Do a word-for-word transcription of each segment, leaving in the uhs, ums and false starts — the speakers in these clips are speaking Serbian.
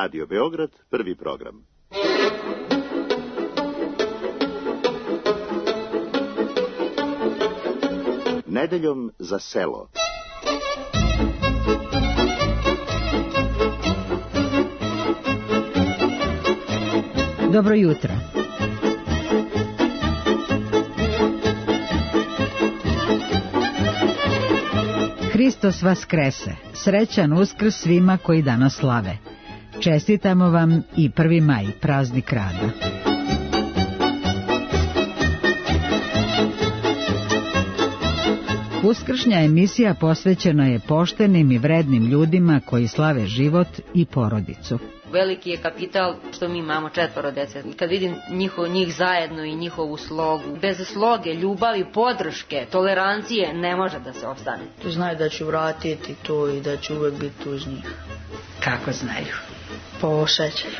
Radio Beograd, prvi program. Nedeljom za selo. Dobro jutro. Hristos vaskrese. Srećan Uskrs svima koji danas slave. Čestitamo vam i prvi maj, praznik rada. Uskršnja emisija posvećena je poštenim i vrednim ljudima koji slave život i porodicu. Veliki je kapital što mi imamo četvoro dece. Kad vidim njihov, njih zajedno i njihovu slogu, bez sloge, ljubavi, podrške, tolerancije, ne može da se ostane. Znaju da ću vratiti to i da ću uvek biti tu uz njih. Kako znaju? Po osjećaju.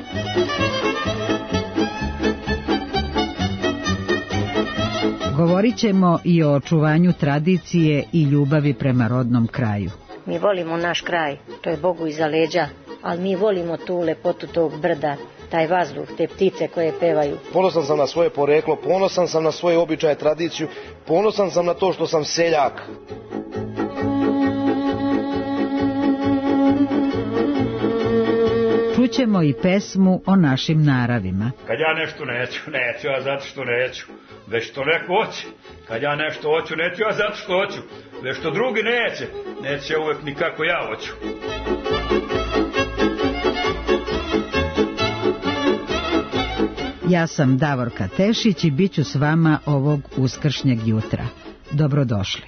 Govorit ćemo i o očuvanju tradicije i ljubavi prema rodnom kraju. Mi volimo naš kraj, to je Bogu iza leđa, ali mi volimo tu lepotu tog brda, taj vazduh, te ptice koje pevaju. Ponosan sam na svoje poreklo, ponosan sam na svoje običaje, tradiciju, ponosan sam na to što sam seljak. Čućemo i pesmu o našim naravima. Kad ja nešto neću, neću ja zato što neću, već što neko hoće. Kad ja nešto hoću, neću ja zato što hoću, već što drugi neće, neće uvek ni kako ja hoću. Ja sam Davorka Tešić i bit ću s vama ovog uskršnjeg jutra. Dobrodošli.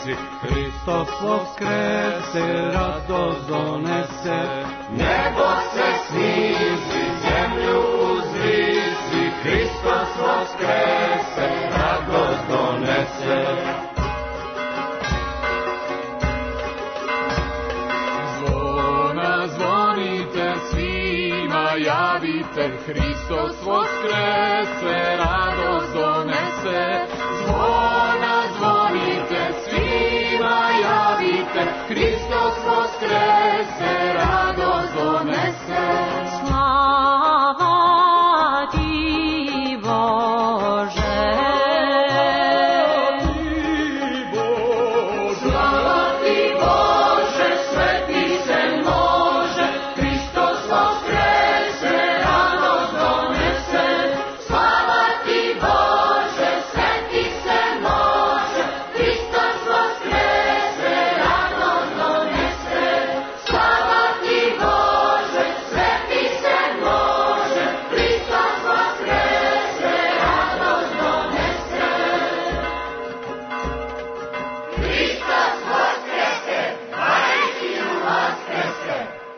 uzvisi, Hristos voskrese, radost donese. Nebo se snizi, zemlju uzvisi, Hristos voskrese, radost donese. Zvona zvonite svima, javite, Hristos voskrese, radost donese. Zvona zvonite svima, javite, Hristos voskrese, radost donese. Slava ti Bože, slava ti Bože, sveti se može, Hristos voskrese, radost donese. Slava ti Bože, sveti se može, Hristos voskrese, radost donese. Slava ti Bože, sveti se može, Hristos voskrese, radost donese. Hristos voskrese, majčinu voskrese.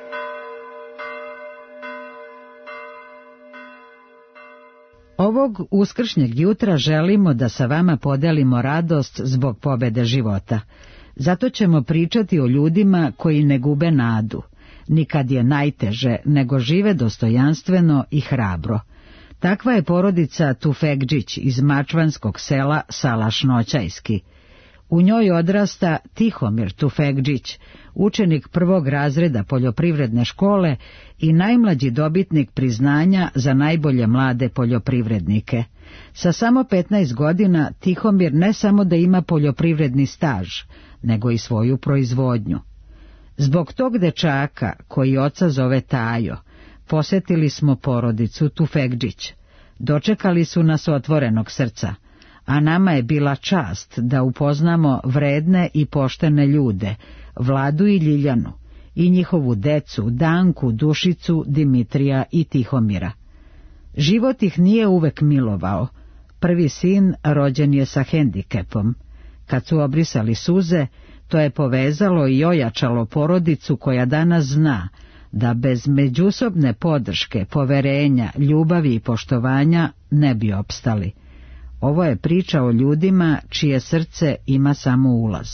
Ovog uskršnjeg jutra želimo da sa vama podelimo radost zbog pobede života. Zato ćemo pričati o ljudima koji ne gube nadu, ni kad je najteže, nego žive dostojanstveno i hrabro. Takva je porodica Tufekđić iz mačvanskog sela Salašnoćajski. U njoj odrasta Tihomir Tufekđić, učenik prvog razreda poljoprivredne škole i najmlađi dobitnik priznanja za najbolje mlade poljoprivrednike. Sa samo petnaest godina Tihomir ne samo da ima poljoprivredni staž, nego i svoju proizvodnju. Zbog tog dečaka, koji oca zove Tajo, posjetili smo porodicu Tufekđić. Dočekali su nas otvorenog srca, a nama je bila čast da upoznamo vredne i poštene ljude, Vladu i Ljiljanu, i njihovu decu, Danku, Dušicu, Dimitrija i Tihomira. Život ih nije uvek milovao. Prvi sin rođen je sa hendikepom. Kad su obrisali suze, to je povezalo i ojačalo porodicu koja danas zna da bez međusobne podrške, poverenja, ljubavi i poštovanja ne bi opstali. Ovo je priča o ljudima čije srce ima samo ulaz.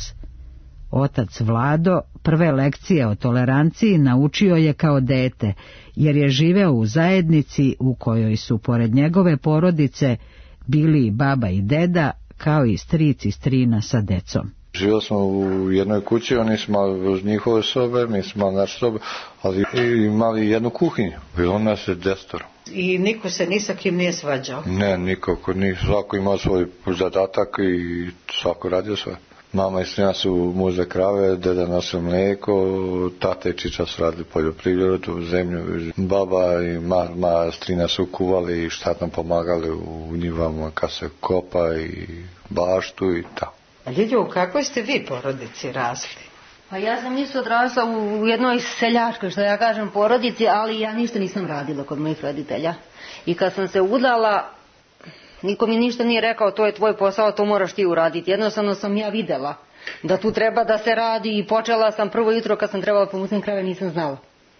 Otac Vlado prve lekcije o toleranciji naučio je kao dete, jer je živeo u zajednici u kojoj su pored njegove porodice bili i baba i deda, kao i stric i strina sa decom. Živjeli smo u jednoj kući, oni su imali njihove sobe, mi smo imali naše sobe, ali imali jednu kuhinju, bilo nas je desetoro. I niko se ni sa kim nije svađao? Ne, nikako, ni, svako imao svoj zadatak i svako radio svoje. Mama i strina su muze krave, deda nosio mlijeko, tate i čiča su radili poljoprivredu, zemlju, baba i mama, strina su kuvali i šta nam pomagali u njivama kad se kopa i baštu i tako. A Ljiljo, u kakvoj ste vi porodici rasli? Pa ja sam isto odrasla u jednoj seljačkoj, što ja kažem, porodici, ali ja ništa nisam radila kod mojih roditelja. I kad sam se udala, niko mi ništa nije rekao, to je tvoj posao, to moraš ti uraditi. Jednostavno sam ja videla da tu treba da se radi i počela sam prvo jutro kad sam trebala pomuzim krave, nisam znala.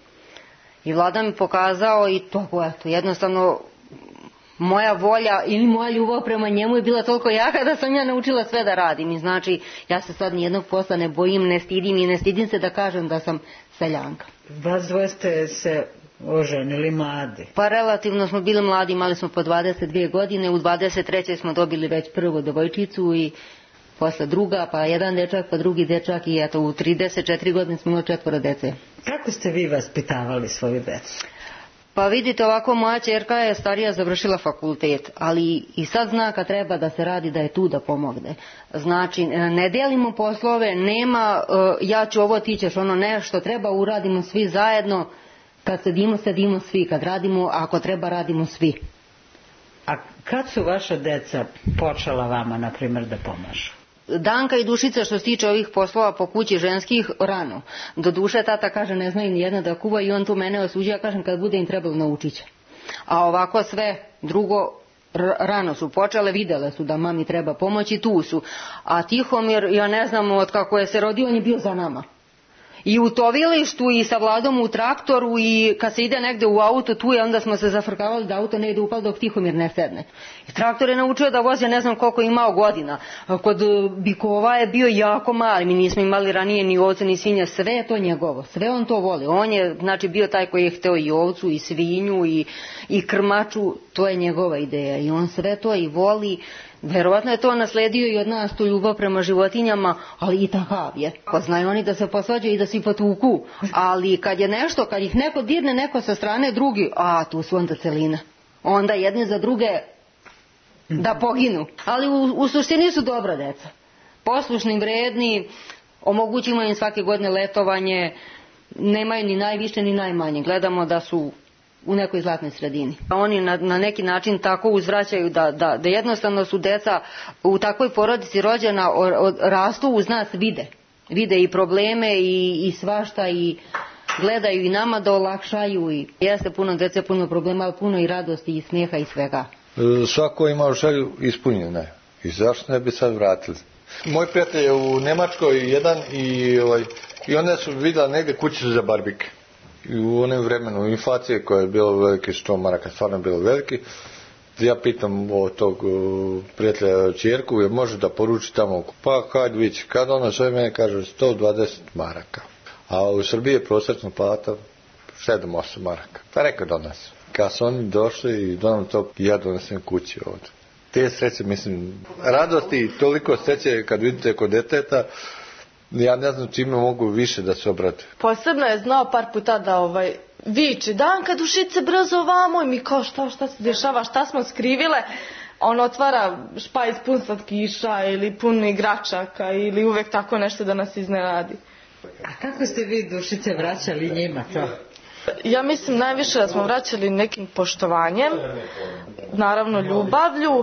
I Vlada mi pokazao i to, eto, jednostavno moja volja ili moja ljubav prema njemu je bila toliko jaka da sam ja naučila sve da radim. I znači, ja se sad nijednog posla ne bojim, ne stidim i ne stidim se da kažem da sam seljanka. Vas dvoje ste se oženili mladi? Pa relativno smo bili mladi, imali smo po dvadeset dvije godine, u dvadeset trećoj smo dobili već prvu devojčicu i posle druga, pa jedan dečak, pa drugi dečak i eto u trideset četiri godine smo imali četvoro dece. Kako ste vi vaspitavali svoju decu? Pa vidite, ovako moja ćerka je starija, završila fakultet, ali i sad zna kad treba da se radi da je tu da pomogne. Znači, ne delimo poslove, nema ja ću ovo, ti ćeš ono, nešto treba, uradimo svi zajedno. Kad sedimo, sedimo svi, kad radimo, ako treba, radimo svi. A kad su vaša deca počela vama, na primjer, da pomažu? Danka i Dušica, što se tiče ovih poslova po kući ženskih, rano. Do duše tata kaže ne znaju ni jedna da kuva i on tu mene osuđuje, ja kažem kad bude im trebalo naučit će. A ovako sve drugo rano su počele, videle su da mami treba pomoći, tu su. A Tihomir, ja ne znam od kako je se rodio, on je bio za nama. I u tovilištu i sa Vladom u traktoru i kad se ide negde u auto tu je, onda smo se zafrkavali da auto ne ide upal dok Tihomir ne sedne. I traktor je naučio da vozi, ne znam koliko imao godina. Kod bikova je bio jako mali, mi nismo imali ranije ni ovce ni svinje, sve je to njegovo, sve on to voli. On je znači bio taj koji je hteo i ovcu i svinju i, i krmaču, to je njegova ideja i on sve to i voli. Verovatno je to nasledio i od nas, tu ljubav prema životinjama, ali i takav je. Pa znaju oni da se posvađaju i da se potuku, ali kad je nešto, kad ih neko dirne, neko sa strane, drugi, a tu su onda celine. Onda jedni za druge da poginu. Ali u, u suštini su dobra deca. Poslušni, vredni, omogućimo im svake godine letovanje, nemaju ni najviše ni najmanje. Gledamo da su u nekoj zlatnoj sredini. Oni na, na neki način tako uzvraćaju da, da, da jednostavno su deca u takvoj porodici rođena, o, o, rastu uz nas, vide. Vide i probleme i, i svašta i gledaju i nama da olakšaju. I jeste puno dece, puno problema, ali puno i radosti i smijeha i svega. Svako ima želju ispunjene. I zašto ne bi sad vratili? Moj prijatelj je u Nemačkoj jedan i, ovaj, i onda su vidjela negdje kućicu za barbike. I u onom vremenu inflacije koja je bila velike, sto maraka, stvarno je bilo veliki, ja pitam od tog prijatelja čerku, je može da poruči tamo, pa kad vići, kad ona sve mene kaže sto dvadeset maraka, a u Srbiji je prosječna plata sedam osam maraka, pa rekao do nas. Kad su oni došli i donam to, ja donesem kući ovdje. Te sreće, mislim, radosti, toliko sreće kad vidite kod deteta, ja ne znam čime mogu više da se obrate. Posebno je znao par puta da ovaj, viče, Danka, dušice, brzo ovamo, i mi kao šta, šta se dešava, šta smo skrivile. On otvara špajz pun slatkiša ili pun igračaka ili uvek tako nešto da nas iznenadi. A kako ste vi, dušice, vraćali njima to? Ja mislim najviše da smo vraćali nekim poštovanjem, naravno ljubavlju,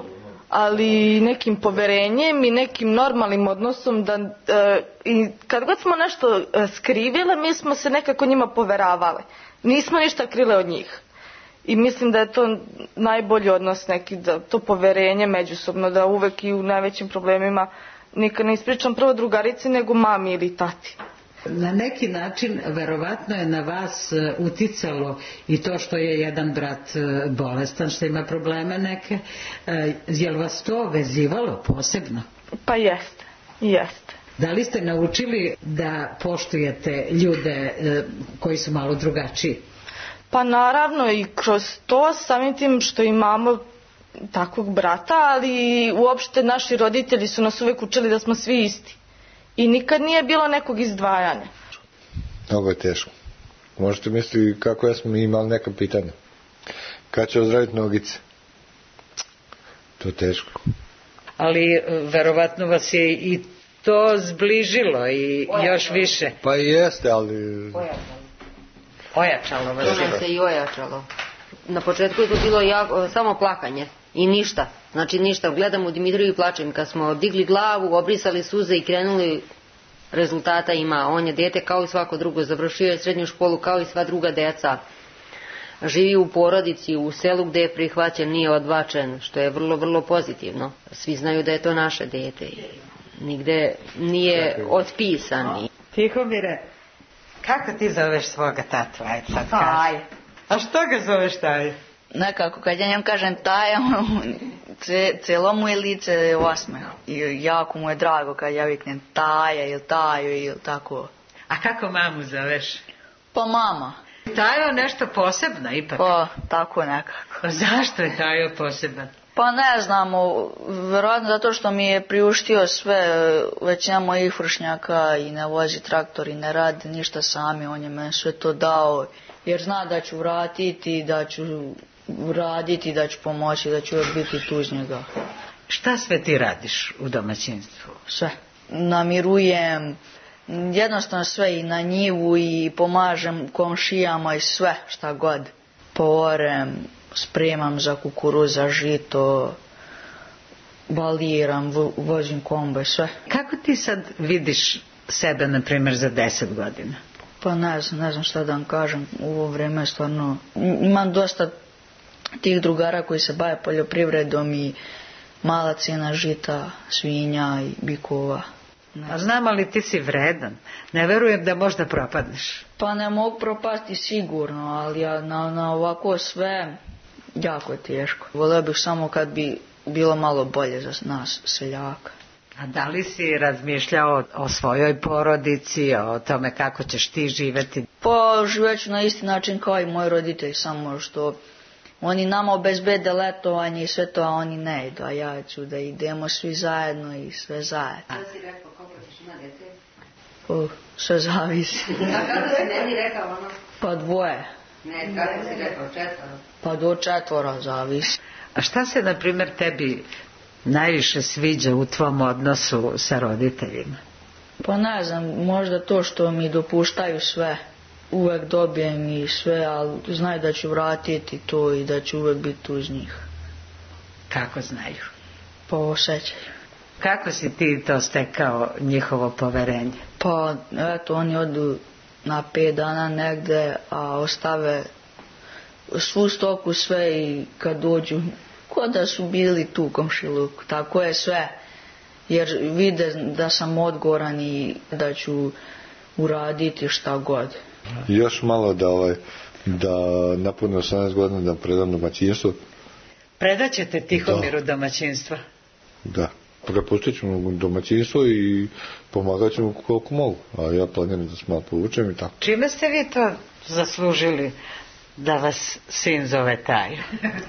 ali nekim poverenjem i nekim normalnim odnosom da e, i kad god smo nešto skrivile, mi smo se nekako njima poveravale. Nismo ništa krile od njih. I mislim da je to najbolji odnos neki, da to poverenje međusobno, da uvek i u najvećim problemima nikad ne ispričam prvo drugarici nego mami ili tati. Na neki način verovatno je na vas uticalo i to što je jedan brat bolestan, što ima probleme neke. Je li vas to vezivalo posebno? Pa jeste, jeste. Da li ste naučili da poštujete ljude koji su malo drugačiji? Pa naravno i kroz to, samim tim što imamo takvog brata, ali uopšte naši roditelji su nas uvek učili da smo svi isti. I nikad nije bilo nekog izdvajanja. Mnogo je teško. Možete misliti kako ja smo imali neka pitanja. Kad će ozdraviti nogice? To je teško. Ali verovatno vas je i to zbližilo i ojačalo. Još više. Pa jeste, ali... Ojačalo. Ojačalo vas. To nam se i ojačalo. Na početku je to bilo jako, samo plakanje. I ništa, znači ništa, gledam u Dimitriju i plačem. Kad smo digli glavu, obrisali suze i krenuli, rezultata ima. On je dete kao i svako drugo, završio je srednju školu kao i sva druga deca. Živi u porodici, u selu gde je prihvaćen, nije odbačen, što je vrlo, vrlo pozitivno. Svi znaju da je to naše dete. Nigde nije otpisan. Tihomire, kako ti zoveš svoga tatu? Ajde sad kaži. Taj. A što ga zoveš taj? Nekako, kad ja njem kažem Taja, celo mu je lice osmeh. I jako mu je drago kad ja viknem Taja ili Taju ili tako. A kako mamu zoveš? Pa mama. Tajo nešto posebno ipak? Pa, tako nekako. Zašto je Tajo poseban? Pa ne znamo, vjerojatno zato što mi je priuštio sve, većina mojih vršnjaka i ne vozi traktor i ne radi ništa sami, on je meni sve to dao. Jer zna da ću vratiti, da ću raditi, da ću pomoći, da ću biti tu uz njega. Šta sve ti radiš u domaćinstvu? Sve. Namirujem, jednostavno sve, i na njivu, i pomažem komšijama i sve šta god. Poorem, spremam za kukuruz, za žito, baliram, vozim kombo i sve. Kako ti sad vidiš sebe, na primjer, za deset godina? Pa ne znam, ne znam šta da vam kažem, u ovo vrijeme stvarno imam dosta tih drugara koji se bave poljoprivredom i mala cijena žita, svinja i bikova. A znam, ali ti si vredan. Ne verujem da možda propadneš. Pa ne mogu propasti sigurno, ali ja na, na ovako sve jako je teško. Voleo bih samo kad bi bilo malo bolje za nas seljaka. A da li si razmišljao o svojoj porodici, o tome kako ćeš ti živjeti? Pa živeću na isti način kao i moji roditelji, samo što oni nama obezbede letovanje i sve to, a oni ne idu, a ja ću da idemo svi zajedno i sve zajedno. Šta si rekao, koliko ćeš ima djece? Uh, sve zavisi. A kako si meni rekao ono? Pa dvoje. Ne, kako si rekao, četvoro? Pa do četvora zavisi. A šta se, na primjer, tebi najviše sviđa u tvom odnosu sa roditeljima? Pa ne znam, možda to što mi dopuštaju sve. Uvek dobijem i sve, ali znaju da ću vratiti to i da ću uvek biti uz njih. Kako znaju? Po osjećaju. Kako si ti to stekao, njihovo poverenje? Pa eto, oni odu na pet dana negde, a ostave svu stoku sve i kad dođu, ko da su bili tu u komšiluku. Tako je sve, jer vide da sam odgovoran i da ću uraditi šta god. Još malo da, ovaj, da napunim osamnaest godina da predam domaćinstvo. Predaćete Tihomiru domaćinstvo? Da, prepustit ću mu domaćinstvo i pomagat ću mu koliko mogu. A ja planiram da se malo povučem i tako. Čime ste vi to zaslužili da vas sin zove taj?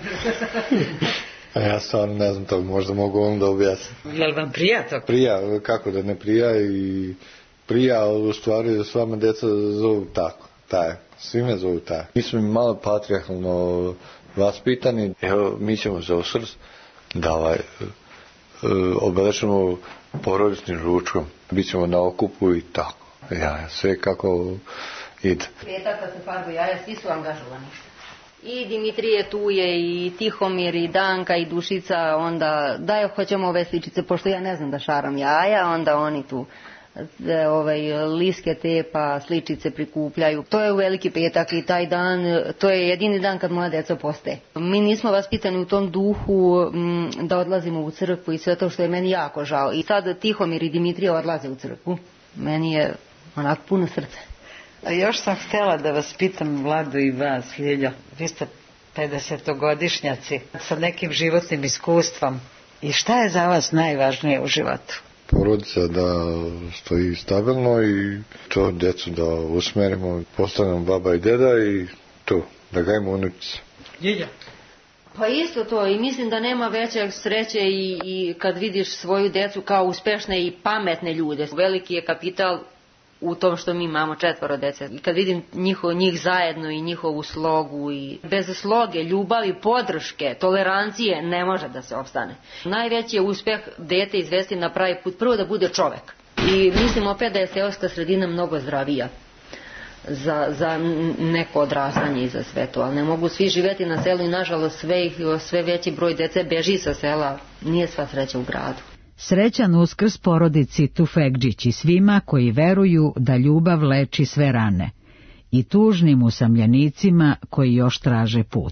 A ja stvarno ne znam to, možda mogu on da objasnim. Jel vam prija to? Prija, kako da ne prija i prija, ali u stvari s vama djeca zovu tako, taj, svi me zovu taj. Mi smo mi malo patrijarhalno vaspitani, evo mi ćemo za osrs da ovaj, obeležimo porodičnim ručkom, bit ćemo na okupu i tako, ja, sve kako ide. Petak kad se farbu jaja, svi su angažovani. I Dimitrije tu je, i Tihomir, i Danka, i Dušica, onda daj hoćemo ove sličice, pošto ja ne znam da šaram jaja, onda oni tu ovaj, liske tepa, sličice prikupljaju. To je u Veliki petak i taj dan, to je jedini dan kad moja djeca poste. Mi nismo vaspitani u tom duhu m, da odlazimo u crkvu i sve to, što je meni jako žao. I sad Tihomir i Dimitrije odlaze u crkvu. Meni je onako puno srce. A još sam htjela da vas pitam, Vlado, i vas, Ljiljo. Vi ste pedesetogodišnjaci sa nekim životnim iskustvom. I šta je za vas najvažnije u životu? Porodica da stoji stabilno i to djecu da usmerimo, postanemo baba i deda i to, da gajimo unučice. Ljiljo? Pa isto to, i mislim da nema većeg sreće i, i kad vidiš svoju djecu kao uspešne i pametne ljude. Veliki je kapital u tom što mi imamo četvoro djece. I kad vidim njihov, njih zajedno i njihovu slogu, i bez sloge, ljubavi, podrške, tolerancije ne može da se opstane. Najveći je uspjeh dete izvesti na pravi put, prvo da bude čovek. I mislim opet da je seoska sredina mnogo zdravija za, za neko odrastanje i za sve to. Ali ne mogu svi živjeti na selu i nažalost sve, sve veći broj djece beži sa sela. Nije sva sreća u gradu. Srećan Uskrs porodici Tufekđić i svima koji veruju da ljubav leči sve rane, i tužnim usamljenicima koji još traže put.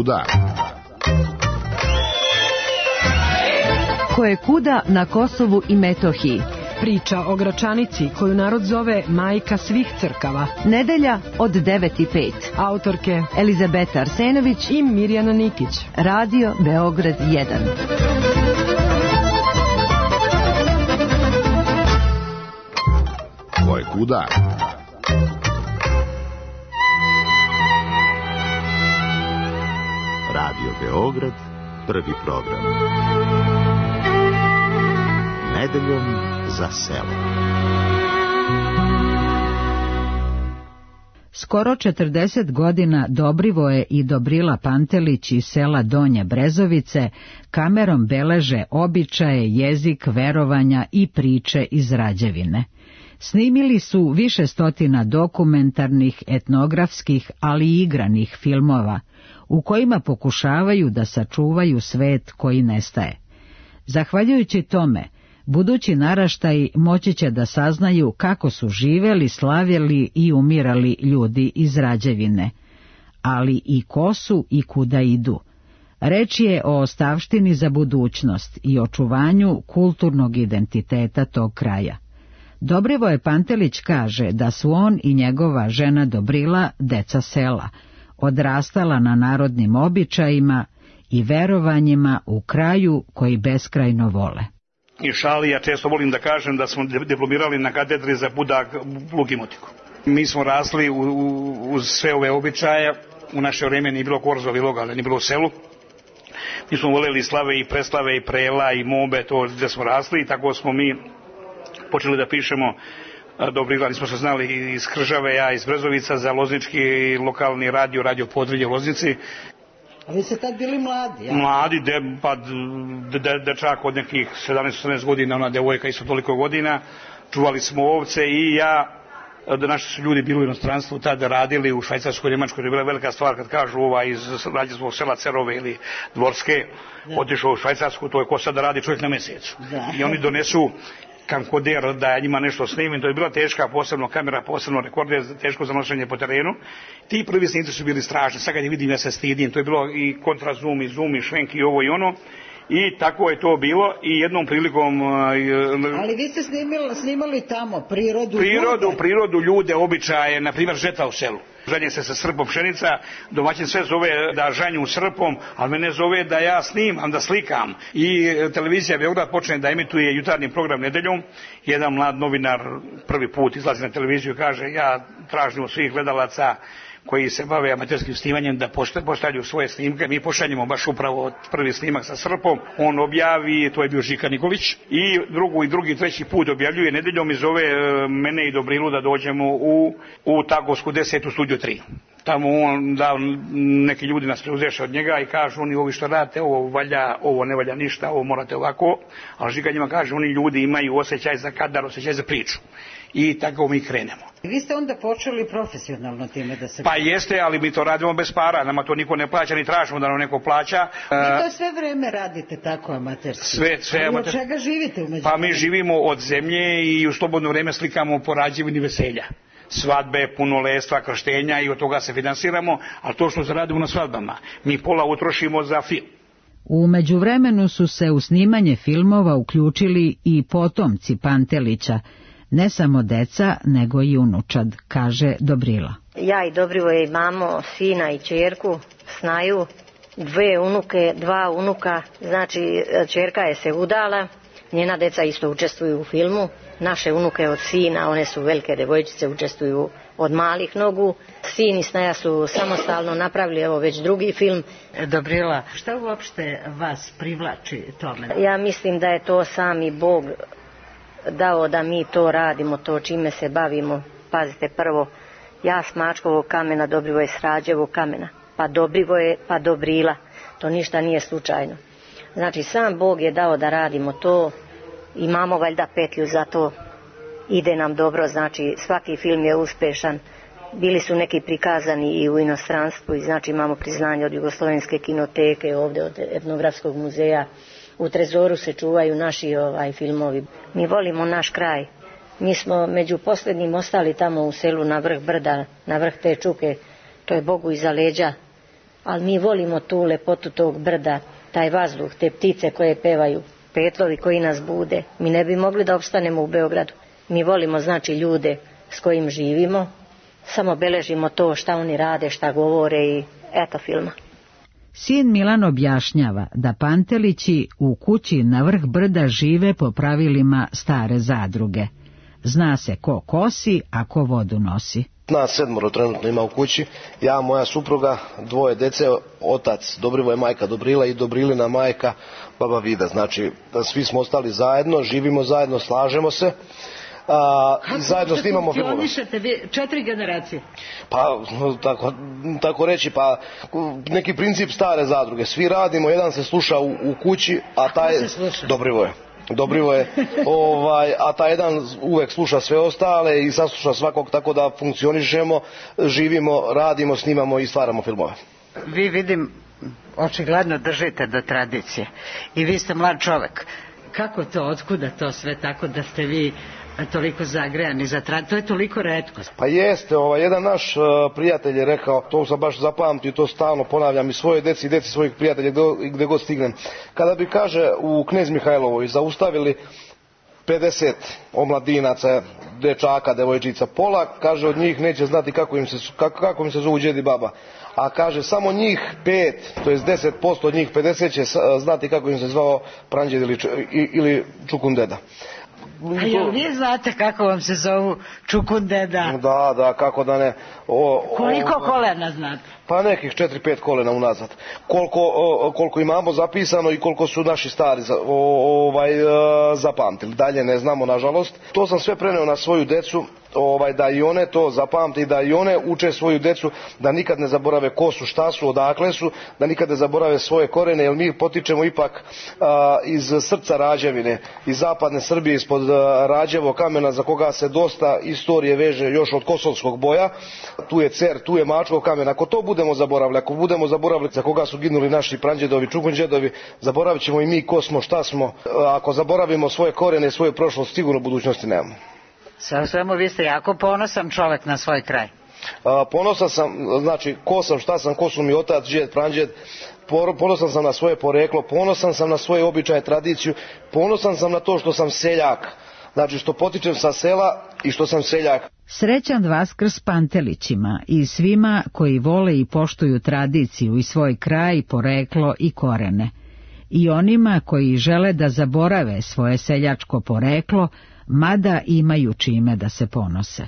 kuda. Ko je kuda na Kosovu i Metohiji. Priča o Gračanici, koju narod zove majka svih crkava. Nedelja od devet i pet. Autorke Elizabeta Arsenović i Mirjana Nikić. Radio Beograd jedan. Ko je kuda? Radio Beograd, prvi program. Nedeljom za selo. Skoro četrdeset godina Dobrivoje i Dobrila Pantelić iz sela Donje Brezovice kamerom beleže običaje, jezik, verovanja i priče iz Rađevine. Snimili su više stotina dokumentarnih, etnografskih, ali i igranih filmova, u kojima pokušavaju da sačuvaju svet koji nestaje. Zahvaljujući tome, budući naraštaji moći će da saznaju kako su živeli, slavili i umirali ljudi iz Rađevine, ali i ko su i kuda idu. Reč je o ostavštini za budućnost i očuvanju kulturnog identiteta tog kraja. Dobrivoje Pantelić kaže da su on i njegova žena Dobrila deca sela, odrastala na narodnim običajima i verovanjima u kraju koji beskrajno vole. I šali, ja često volim da kažem da smo diplomirali na katedri za budak, luk i motiku. Mi smo rasli u, u, uz sve ove običaje, u naše vrijeme nije bilo korzo, viloga, ali nije bilo u selu. Mi smo voljeli slave i preslave i prela i mobe, to gdje smo rasli i tako smo mi počeli da pišemo Dobrila, nismo se znali iz Kržave, ja iz Brezovica za loznički lokalni radio, radio Podrilje u Loznici. A vi ste tad bili mladi, ja? Mladi, de, pa de, de, dečak od nekih sedamnaest osamnaest godina, ona devojka isto toliko godina, čuvali smo ovce i ja, da naši su ljudi bili u inostranstvu, tada radili u Švajcarskoj, Njemačkoj, je bila velika stvar kad kažu ova iz rađenskog sela Cerove ili Dvorske, da. Otišao u Švajcarsku, to je ko sad da radi čovjek na mjesecu. Da. I oni donesu kamkoder da njima nešto snimim, to je bila teška, posebno kamera, posebno rekorder, teško za nošenje po terenu. Ti prvi snimci su bili strašni, sad kad je vidim ja se stidim, to je bilo i kontra zoom i zoom i švenk i ovo i ono. I tako je to bilo i jednom prilikom... Ali vi ste snimali, snimali tamo prirodu, prirodu, ljude? Prirodu, ljude, običaje, na primjer žetva u selu. Žanje se sa srpom pšenica, domaćin sve zove da žanju srpom, ali mene zove da ja snimam, da slikam. I televizija Beograd počne da emituje jutarnji program nedeljom. Jedan mlad novinar prvi put izlazi na televiziju i kaže ja tražim od svih gledalaca koji se bave amaterskim snimanjem da pošalju svoje snimke. Mi pošaljemo baš upravo prvi snimak sa srpom. On objavi, to je bio Žika Nikolić, i drugu i drugi treći put objavljuje nedeljom i zove mene i Dobrilu da dođemo u, u Takovsku deset u studio tri. Tamo on da neki ljudi nas preuzeše od njega i kažu oni ovi što radite, ovo valja, ovo ne valja ništa, ovo morate ovako. Ali Žika njima kaže oni ljudi imaju osjećaj za kadar, osjećaj za priču. I tako mi krenemo. Vi ste onda počeli profesionalno time da se... Pa jeste, ali mi to radimo bez para, nama to niko ne plaća, ni tražimo da nam neko plaća. Vi to sve vreme radite tako amaterski. Sve, sve amaterski. Od čega živite umeđu? Pa mi živimo od zemlje i u slobodno vrijeme slikamo po rađevini veselja. Svadbe, punoletstva, krštenja i od toga se finansiramo, ali to što zaradimo na svadbama, mi pola utrošimo za film. U međuvremenu su se u snimanje filmova uključili i potomci Pantelića, ne samo deca, nego i unučad, kaže Dobrila. Ja i Dobrivoje imamo sina i ćerku, Snaju, dve unuke, dva unuka, znači ćerka je se udala, njena deca isto učestvuju u filmu, naše unuke od sina, one su velike devojčice, učestvuju od malih nogu. Sin i Snaja su samostalno napravili evo već drugi film. Dobrila, šta uopšte vas privlači tome? Ja mislim da je to sami Bog dao da mi to radimo, to čime se bavimo. Pazite, prvo, ja s Mačkovog kamena, Dobrivoje s Rađevog kamena, pa Dobrivoje, pa Dobrila. To ništa nije slučajno. Znači, sam Bog je dao da radimo to, imamo valjda petlju za to, ide nam dobro, znači svaki film je uspešan. Bili su neki prikazani i u inostranstvu i znači imamo priznanje od Jugoslovenske kinoteke, ovdje od Etnografskog muzeja. U Trezoru se čuvaju naši ovaj filmovi. Mi volimo naš kraj. Mi smo među posljednjim ostali tamo u selu na vrh brda, na vrh te čuke. To je Bogu iza leđa. ali mi volimo tu lepotu tog brda, taj vazduh, te ptice koje pevaju, petlovi koji nas bude. Mi ne bi mogli da opstanemo u Beogradu. Mi volimo znači ljude s kojim živimo, samo beležimo to šta oni rade, šta govore i eto filma. Sin Milan objašnjava da Pantelići u kući na vrh brda žive po pravilima stare zadruge. Zna se ko kosi, a ko vodu nosi. Nas sedmoro trenutno ima u kući, ja, moja supruga, dvoje dece, otac Dobrivoje, majka Dobrila i Dobrilina majka baba Vida. Znači, svi smo ostali zajedno, živimo zajedno, slažemo se. A, i zajedno snimamo filmove. Kako funkcionišete vi, četiri generacije? Pa, tako, tako reći, pa neki princip stare zadruge. Svi radimo, jedan se sluša u, u kući, a taj... Dobrivoje. Dobrivoje, ovaj, a taj jedan uvek sluša sve ostale i sasluša svakog, tako da funkcionišemo, živimo, radimo, snimamo i stvaramo filmove. Vi, vidim, očigledno držite do tradicije i vi ste mlad čovek. Kako to, otkuda to sve tako da ste vi toliko zagrejani za tradiciju? To je toliko retko. Pa jeste, ovaj, jedan naš uh, prijatelj je rekao, to sam baš zapamtio, to stalno ponavljam i svoje deci i deci svojih prijatelja gde, gde god stignem. Kada bi, kaže, u Knez Mihajlovoj zaustavili pedeset omladinaca, dečaka, devojčica, pola, kaže, od njih neće znati kako im se, kako, kako im se zovu djed i baba. A kaže, samo njih pet, to je deset posto od njih pedeset će znati kako im se zvao pranđed ili, ili čukundeda. A jel vi znate kako vam se zovu čukundeda? Da, da, kako da ne. O, Koliko o, kolena znate? Pa nekih četiri pet kolena unazad. Koliko, o, koliko imamo zapisano i koliko su naši stari o, ovaj, zapamtili. Dalje ne znamo, nažalost. To sam sve preneo na svoju decu, ovaj, da i one to zapamte i da i one uče svoju decu da nikad ne zaborave ko su, šta su, odakle su, da nikad ne zaborave svoje korene, jer mi potičemo ipak a, iz srca Rađevine, iz zapadne Srbije, ispod a, Rađevo kamena, za koga se dosta istorije veže još od Kosovskog boja. Tu je Cer, tu je Mačkov kamen. Ako to budemo zaboravili, ako budemo zaboravili za koga su ginuli naši pranđedovi, čukunđedovi, zaboravit ćemo i mi ko smo, šta smo. Ako zaboravimo svoje korene i svoju prošlost, sigurno budućnosti nemamo. Sve u svemu, vi ste jako ponosan čovek na svoj kraj. A, ponosan sam, znači, ko sam, šta sam, ko su mi otac, džed, pranđed, ponosan sam na svoje poreklo, ponosan sam na svoje običaje, tradiciju, ponosan sam na to što sam seljak, znači što potičem sa sela i što sam seljak. Srećan Vaskrs Pantelićima i svima koji vole i poštuju tradiciju i svoj kraj, poreklo i korene. I onima koji žele da zaborave svoje seljačko poreklo, mada imaju čime da se ponose.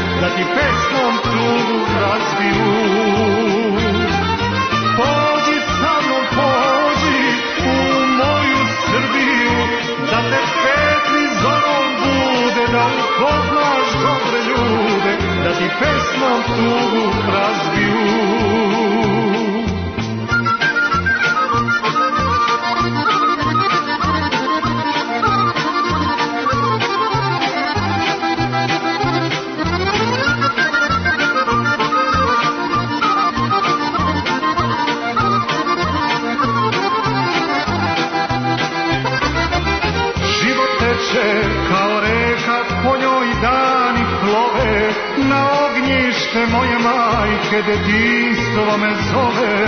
Pođi tugu razbiju. Kao reka po njoj dani plove, na ognjište moje majke detinjstvo me zove.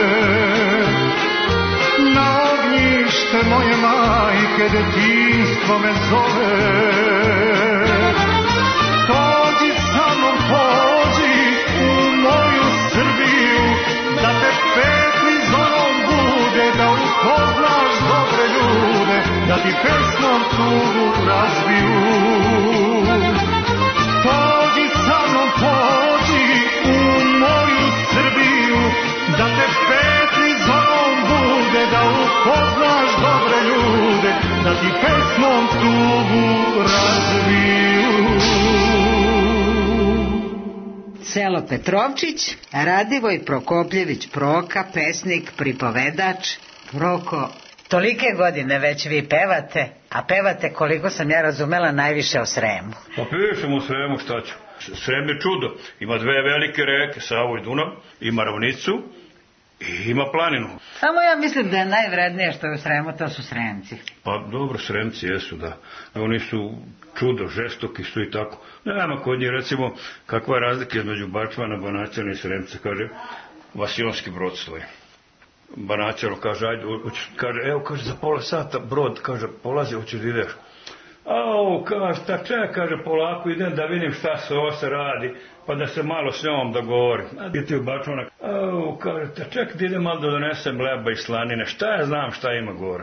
Na ognjište moje majke detinjstvo me zove. Dođi sa mnom, pođi u moju Srbiju, da te petli zorom bude, da upoznaš dobre ljude, da ti pesmom tugu razbiju. Pođi sa mnom, pođi u moju Srbiju, da te petli zorom bude, da upoznaš dobre ljude, da ti pesmom tugu razbiju. Selo Petrovčić, Radivoj Prokopljević Proka, pesnik, pripovedač. Proko, tolike godine već vi pevate, a pevate, koliko sam ja razumela, najviše o Sremu. Pa pišem o Sremu, šta ću. Srem je čudo. Ima dve velike reke, Savu i Dunav, ima ravnicu i ima planinu. Samo ja mislim da je najvrednije što je u Sremu, to su Sremci. Pa dobro, Sremci jesu, da. Oni su čudo, žestoki su i tako. Nema kod njih, recimo, kakva je razlika između Bačvana, Banaćana i Sremca, kaže, Vasilonski brod stoji. Banaćano kaže, ajde, uči, kaže, evo, kaže, za pola sata brod, kaže, polazi, hoćeš da ideš. Au, kaže, ta ček, kaže, polako idem da vidim šta se ovo se radi, pa da se malo s njom dogovorim. A ti u Bačvana, au, kaže, ta ček, da idem malo da donesem leba i slanine, šta ja znam šta ima gore.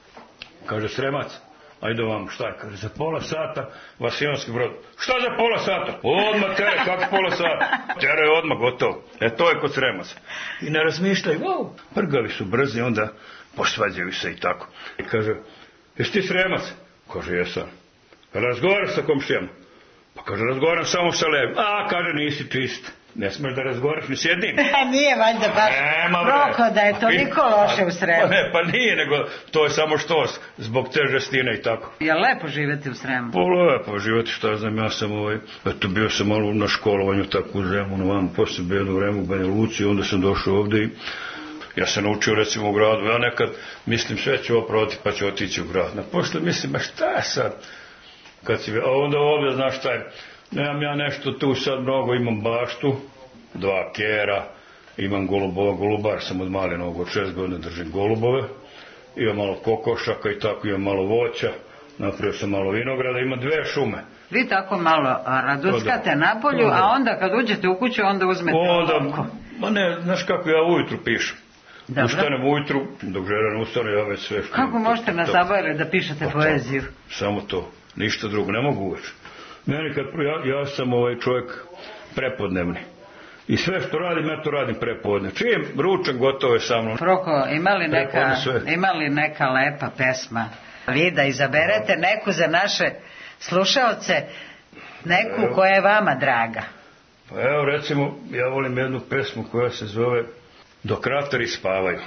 Kaže, Sremac, ajde vam, šta je, kaže, za pola sata Vasilonski brod. Šta za pola sata? Odmah tere, kako pola sata? Tere je odmah gotovo. E, to je kod Sremaca. I ne razmišljaju, wow, prgavi su brzi, onda posvađaju se i tako. I kaže, jesi ti Sremac? Kaže, jesam. Razgovaraš sa komšijama? Pa kaže, razgovaram samo sa levim. A, kaže, nisi čist. Ne smiješ da razgovaraš ni s jednim. Nije valjda baš Proko da je toliko loše u Sremu. Pa ne, pa nije, nego to je samo štos, zbog te žestine i tako. Je lepo živjeti u Sremu? Pa lepo živjeti, šta znam, ja sam ovaj, eto bio sam malo na školovanju tako u Zemunu, vam poslije bio jedno vreme u Banja Luci, onda sam došao ovdje i ja sam naučio recimo u gradu, ja nekad mislim sve ću ovo prodati pa ću otići u grad. Na pošto mislim, a šta je sad? Kad si, a onda ovdje, znaš šta je, nemam ja nešto tu sad mnogo, imam baštu, dva kera, imam golubova, golubar sam od malinog, od šest godina držim golubove, imam malo kokošaka i tako, imam malo voća, napravio sam malo vinograda, imam dve šume. Vi tako malo raduckate na polju, a onda kad uđete u kuću, onda uzmete olovku. Ma ne, znaš kako ja ujutru pišem. Dobro. Ustanem ujutru, dok žena ne ustane, ja već sve što... Kako možete na zabavljaju da pišete pa, poeziju? Samo to, ništa drugo, ne mogu uveč. Meni kad, ja, ja sam ovaj čovjek prepodnevni. I sve što radim, ja to radim prepodne. Čijem ručak gotovo je sa mnom. Proko, ima li neka, ima li neka lepa pesma? Vi da izaberete neku za naše slušaoce, neku evo, koja je vama draga. Pa evo recimo, ja volim jednu pesmu koja se zove Dok ratari spavaju.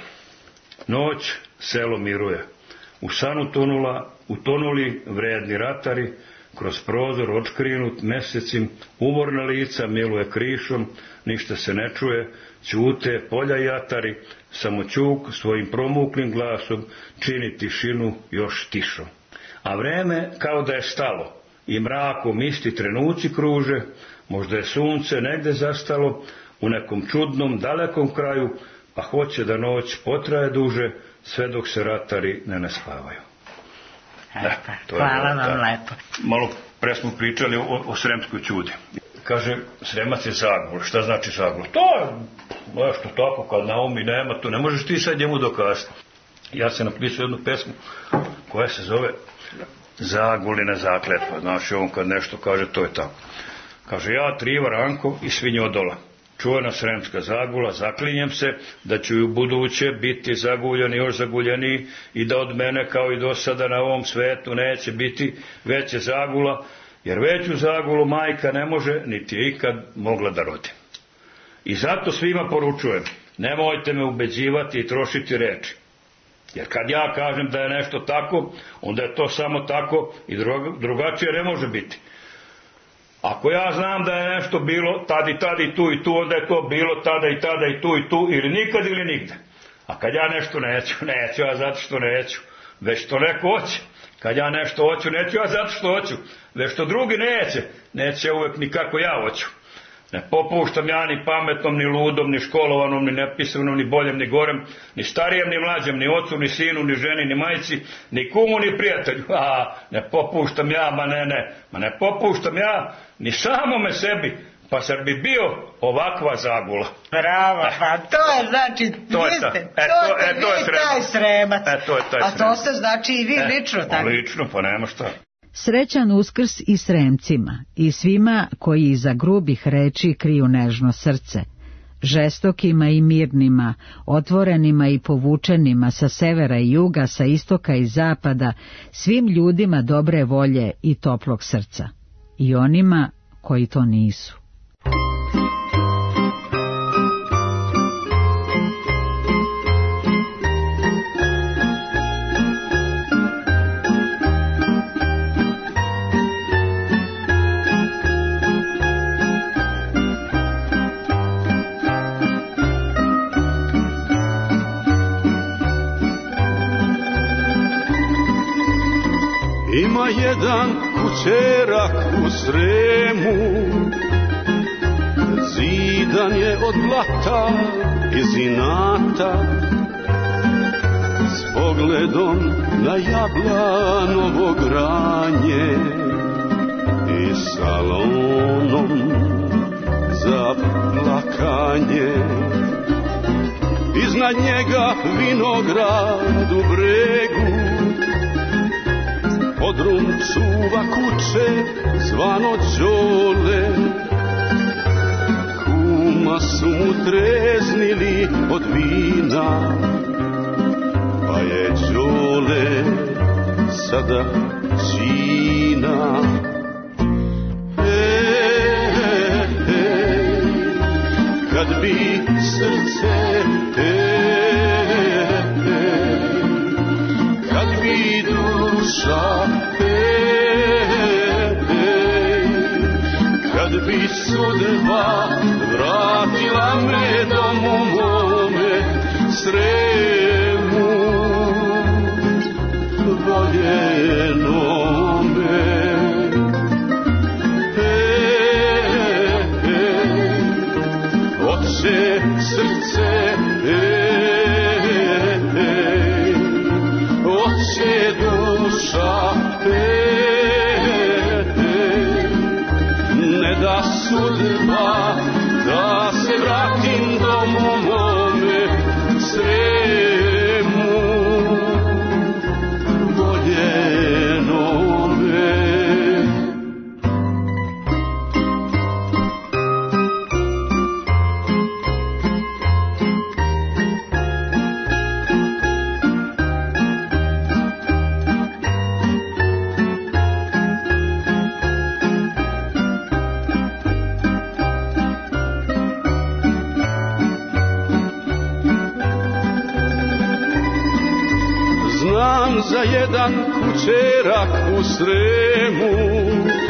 Noć, selo miruje. U sanu tonula, utonuli vredni ratari, kroz prozor odškrinut mesecim, umorna lica miluje krišom, ništa se ne čuje, ćute polja jatari, samo ćuk svojim promuklim glasom čini tišinu još tišom. A vreme kao da je stalo i mrakom isti trenuci kruže, možda je sunce negde zastalo u nekom čudnom dalekom kraju, pa hoće da noć potraje duže, sve dok se ratari ne naspavaju. Eto, hvala je, vam da, lepo. Malo pre smo pričali o, o sremskoj ćudi. Kaže, Sremac je Zagvor. Šta znači Zagvor? To je nešto tako, kad na umi nema, to ne možeš ti sad njemu dokazati. Ja sam napisao jednu pesmu koja se zove Zagulina zakletva. Znaš, on kad nešto kaže, to je tako. Kaže, ja Triva Ranko i Svinjodola, čuvena sremska Zagula, zaklinjem se da ću i u buduće biti zaguljen i još zaguljeniji i da od mene kao i do sada na ovom svetu neće biti veće Zagula jer veću zagulu majka ne može, niti je ikad mogla da rodi. I zato svima poručujem, nemojte me ubeđivati i trošiti reči. Jer kad ja kažem da je nešto tako, onda je to samo tako i drugačije ne može biti. Ako ja znam da je nešto bilo tad i tad i tu i tu, onda je to bilo tada i tada i tu i tu, ili nikad ili nigde. A kad ja nešto neću, neću ja zato što neću, već što neko hoće. Kad ja nešto hoću, neću ja zato što hoću, već što drugi neće, neće uvek ni kako ja hoću. Ne popuštam ja ni pametnom, ni ludom, ni školovanom, ni nepisanom, ni boljem, ni gorem, ni starijem, ni mlađem, ni ocu, ni sinu, ni ženi, ni majci, ni kumu, ni prijatelju. A, ne popuštam ja, ma ne, ne, ma ne popuštam ja ni samome sebi, pa sad bi bio ovakva zagula. Bravo, pa to je znači, to vi je ta, ste, e, to, to, e, to je taj sremac. E, to je taj A sremac. to ste znači i vi e, lično pa tako. lično, pa nema šta. Srećan Uskrs i Sremcima i svima koji iza grubih reči kriju nežno srce, žestokima i mirnima, otvorenima i povučenima sa severa i juga, sa istoka i zapada, svim ljudima dobre volje i toplog srca, i onima koji to nisu. Ima jedan kućerak u Sremu, zidan je od blata i zinata, s pogledom na Jablanovo granje i salonom za plakanje. Iznad njega vinograd u bregu, odrum čuva kuće zvano Đole. Kuma su mu treznili od vina, pa je Đole sada čina. E, e, kad bi srce, e, e, kad bi duša, kad bi sudba vratila me domu mome Sremu voljenome. E, e, oče srce, e, e, oče duša, e, da sudba, da se vratim domu mome Sremu voljenome. Za jedan kućerak u Sremu,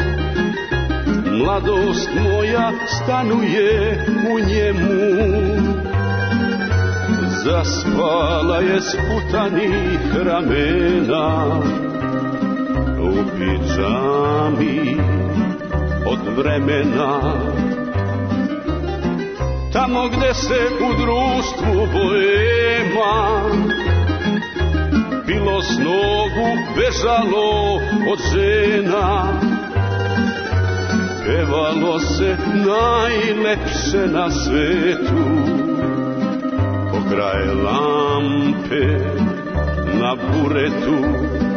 mladost moja stanuje u njemu. Zaspala je sputanih ramena u pidžami od vremena. Tamo gde se u društvu boema bilo s nogu bežalo od žena, pevalo se najlepše na svetu, pokraj lampe na buretu.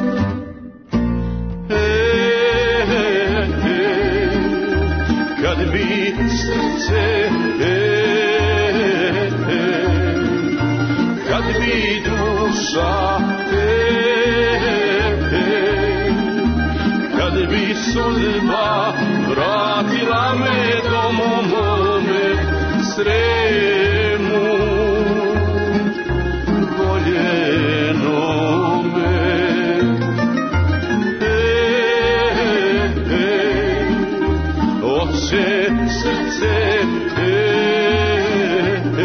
E, e, e, kad bi srce, e, e, kad bi duša, e, e, kad bi sudba Sremu voljenome. E, e, oče srce, e, e,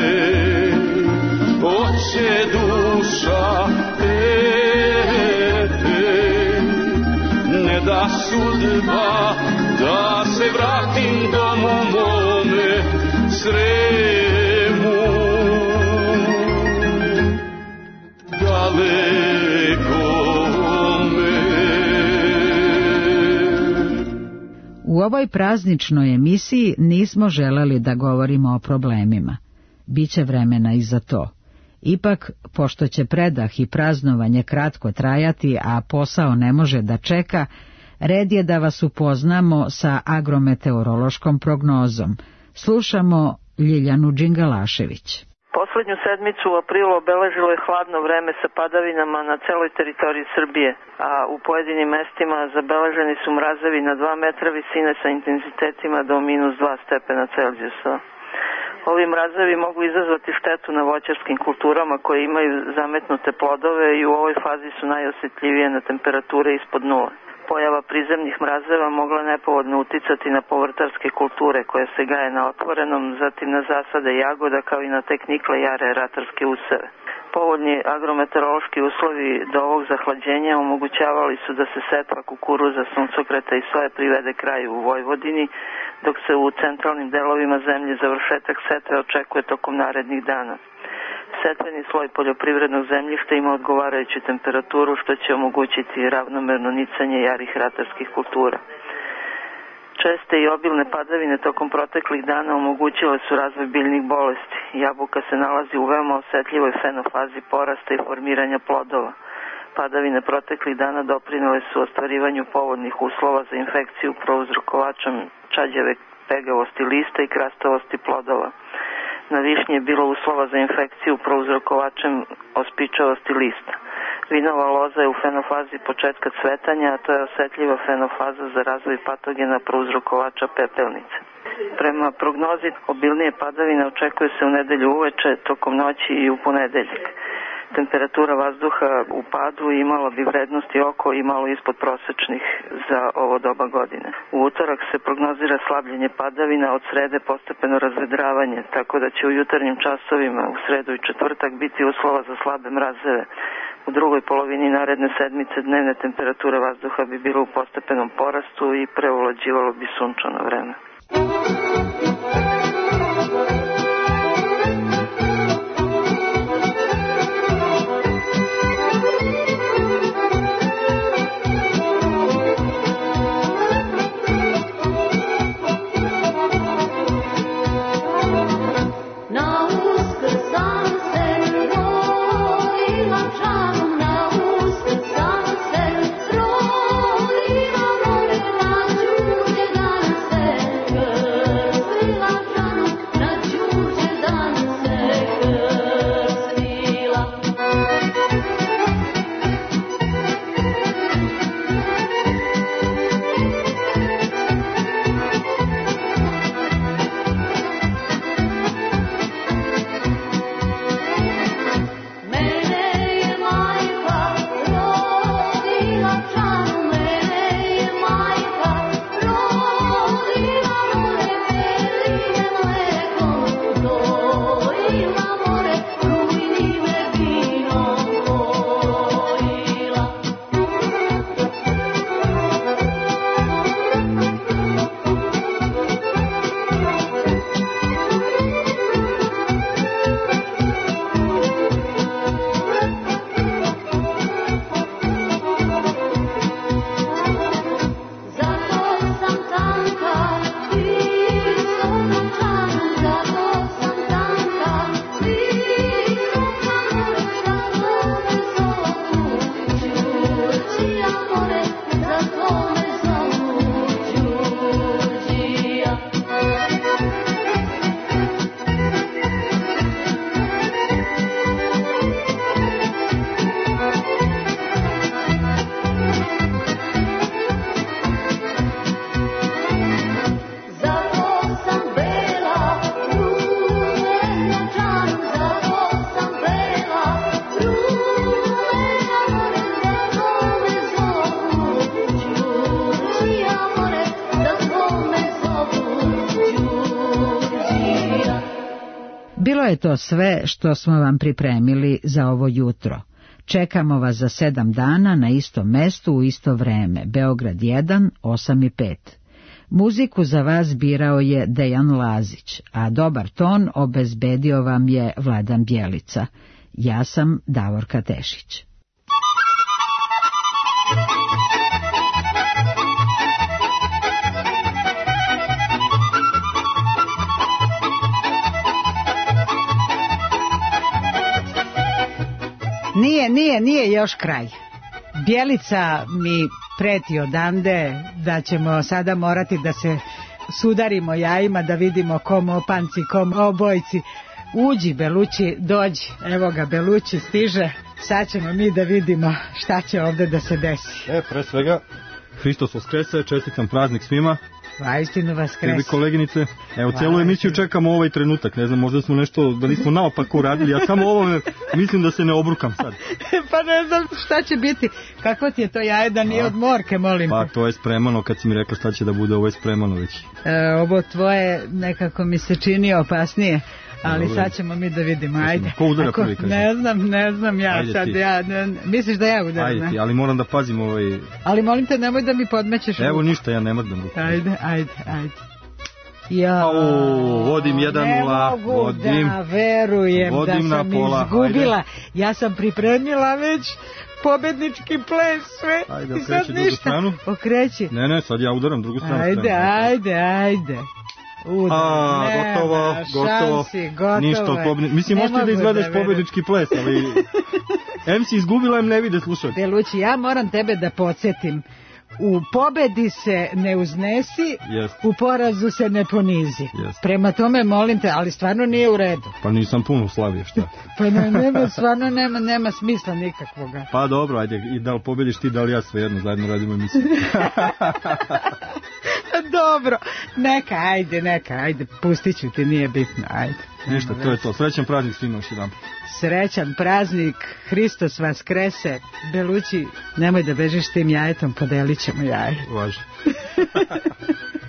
oče duša, e, e, ne da sudba da se vratim domu mome Sremu dalekome. U ovoj prazničnoj emisiji nismo želeli da govorimo o problemima. Biće vremena i za to. Ipak, pošto će predah i praznovanje kratko trajati, a posao ne može da čeka, red je da vas upoznamo sa agrometeorološkom prognozom. Slušamo Ljiljanu Đingalašević. Poslednju sedmicu u aprilu obeležilo je hladno vreme sa padavinama na celoj teritoriji Srbije, a u pojedinim mestima zabeleženi su mrazevi na dva metra visine sa intenzitetima do minus dva stepena Celzijusa. Ovi mrazevi mogu izazvati štetu na voćarskim kulturama koje imaju zametnute plodove i u ovoj fazi su najosjetljivije na temperature ispod nule. Pojava prizemnih mrazeva mogla nepovoljno uticati na povrtarske kulture koje se gaje na otvorenom, zatim na zasade jagoda kao i na tek nikle jare ratarske useve. Povoljni agrometeorološki uslovi do ovog zahlađenja omogućavali su da se setva kukuruza, suncokreta i soje privede kraju u Vojvodini, dok se u centralnim delovima zemlje završetak setve očekuje tokom narednih dana. Setveni sloj poljoprivrednog zemljišta ima odgovarajuću temperaturu, što će omogućiti ravnomerno nicanje jarih ratarskih kultura. Česte i obilne padavine tokom proteklih dana omogućile su razvoj biljnih bolesti. Jabuka se nalazi u veoma osetljivoj fenofazi porasta i formiranja plodova. Padavine proteklih dana doprinele su ostvarivanju povoljnih uslova za infekciju prouzrokovačem čađave pegavosti lista i krastavosti plodova. Na višnji je bilo uslova za infekciju prouzrokovačem ospičavosti lista. Vinova loza je u fenofazi početka cvetanja, a to je osetljiva fenofaza za razvoj patogena prouzrokovača pepelnice. Prema prognozi obilnije padavine očekuje se u nedelju uveče, tokom noći i u ponedeljak. Temperatura vazduha u padu imala bi vrednosti oko i malo ispod prosečnih za ovo doba godine. U utorak se prognozira slabljenje padavina, od srede postepeno razvedravanje, tako da će u jutarnjim časovima u sredu i četvrtak biti uslova za slabe mrazeve. U drugoj polovini naredne sedmice dnevne temperature vazduha bi bilo u postepenom porastu i preovlađivalo bi sunčano vreme. Thank you. Bilo je to sve što smo vam pripremili za ovo jutro. Čekamo vas za sedam dana na istom mestu u isto vreme. Beograd jedan, osam i pet. Muziku za vas birao je Dejan Lazić, a dobar ton obezbedio vam je Vladan Bjelica. Ja sam Davorka Tešić. Nije, nije, nije još kraj. Bjelica mi preti odande da ćemo sada morati da se sudarimo jajima, da vidimo kom opanci, kom obojci. Uđi, Belući, dođi. Evo ga, Belući stiže. Sad ćemo mi da vidimo šta će ovde da se desi. E, pre svega, Hristos Vaskrese, čestitam praznik svima. Vaistinu Vaskrese. Tebi, koleginice. Evo, cijelu emisiju čekamo ovaj trenutak. Ne znam, možda smo nešto, da nismo naopako uradili. Ja samo ovo mislim da se ne obrukam sad. Pa ne znam šta će biti. Kako ti je to jaje da nije od morke, molim pa, te? Pa to je spremano, kad si mi rekla šta će da bude, ovo je spremano već. E, ovo tvoje nekako mi se čini opasnije. Ali Dobre. Sad ćemo mi da vidimo, ajde. Ko udara Ako, prvi, kaže? Ne znam, ne znam ja Ajde sad, ti. ja, ne, misliš da ja udaram? Ajde ne? ti, ali moram da pazim ovaj... Ali molim te, nemoj da mi podmećeš Evo ruku. ništa, ja ne mrdam ruku. Ajde, ajde, ajde. Ja, Au, vodim jedan nula, ne mogu vodim, da verujem vodim da na sam pola, izgubila. ajde. Ja sam pripremila već pobednički ples, sve. Ajde, I okreći sad drugu ništa. stranu. Okreći. Ne, ne, sad ja udaram drugu stranu. Ajde, stranu. ajde, ajde. Udar, A, nema gotovo, gotovo, šansi, gotovo ništa od je. pobednički. Mislim, Ne možete da mogu izvedeš verujem. pobednički ples, ali... Em si izgubila, em ne vide slušati. Belući, ja moram tebe da podsjetim. U pobedi se ne uznesi, Jest. u porazu se ne ponizi. Jest. Prema tome, molim te, ali stvarno nije u redu. Pa nisam puno slavio, šta? Pa ne, nema, stvarno nema, nema smisla nikakvoga. Pa dobro, ajde, i da li pobediš ti, da li ja, svejedno, zajedno radimo emisiju. Dobro, neka, ajde, neka, ajde, pustit ću ti, nije bitno, ajde. Ništa, to je to. Srećan praznik svima još jedan. Srećan praznik, Hristos Vaskrese. Belući, nemoj da bežiš tim jajetom, podelit ćemo jaje. Važi.